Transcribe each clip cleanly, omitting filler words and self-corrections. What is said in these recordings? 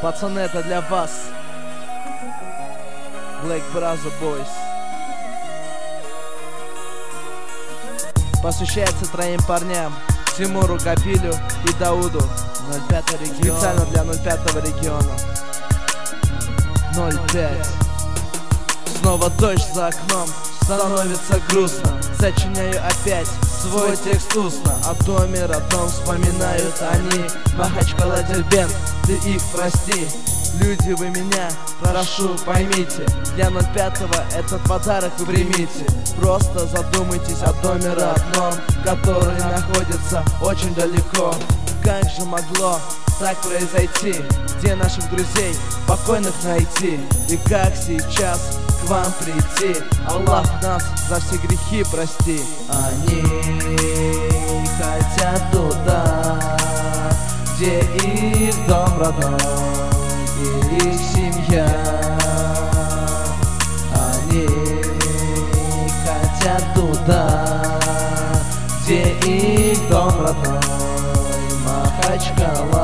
Пацаны, это для вас. Black Brother Boys. Посвящается троим парням: Тимуру, Капилю и Дауду. 05 регион. Специально для 05 региона. 05. Снова дождь за окном, становится грустно. Сочиняю опять свой текст устно. О доме родном вспоминают они. Махачкала, Дербент, ты их прости. Люди, вы меня, прошу, поймите, для 05-го этот подарок вы примите. Просто задумайтесь о доме родном, который находится очень далеко. Как же могло так произойти? Где наших друзей покойных найти? И как сейчас к вам прийти? Аллах нас за все грехи прости. Они хотят туда, где их дом родной и их семья. Они хотят туда, где их дом родной, Махачкала.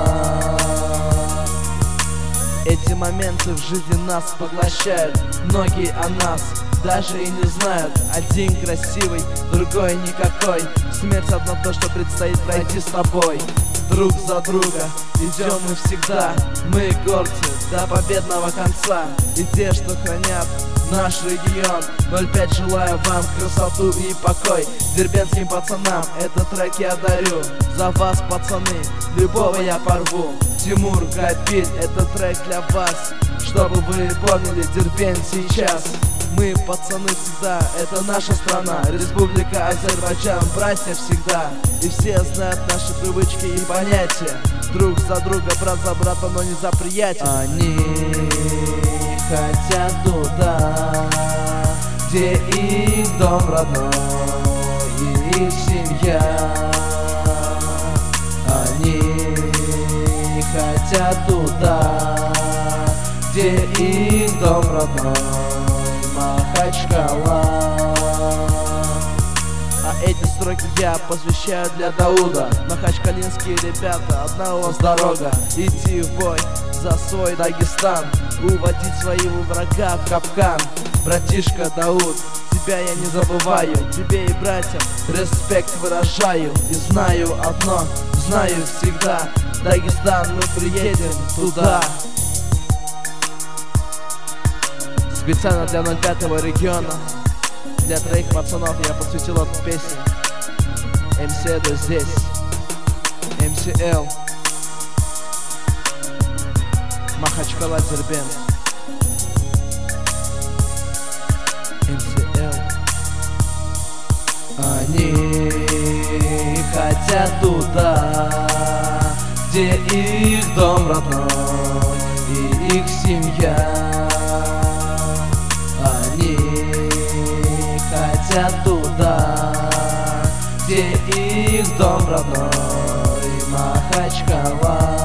Эти моменты в жизни нас поглощают. Многие о нас даже и не знают. Один красивый, другой никакой. Смерть одно то, что предстоит пройти с тобой. Друг за друга идем мы всегда. Мы горцы до победного конца. И те, что хранят наш регион. 05 желаю вам красоту и покой. Дербентским пацанам этот трек я дарю. За вас, пацаны, любого я порву. Тимур, Капиль, этот трек для вас. Чтобы вы помнили Дербент сейчас. Мы, пацаны, всегда, это наша страна. Республика Азербайджан, братья всегда. И все знают наши привычки и понятия. Друг за друга, брат за брата, но не за приятия. Они хотят туда, где их дом родной и их семья. Они хотят туда, где их дом родной, Махачкала. А эти строки я посвящаю для Дауда. Махачкалинские ребята, одна у вас дорога. Идти в бой за свой Дагестан, уводить своего врага в капкан. Братишка Дауд, тебя я не забываю. Тебе и братьям респект выражаю. И знаю одно, знаю всегда: Дагестан, мы приедем туда. Специально для 05-го региона, для троих пацанов я посвятил эту песню. МС Эда здесь, МСЛ, Махачкала, Дербент, МСЛ. Они хотят туда, где их дом родной и их семья. Хотят туда, где их дом родной, Махачкала.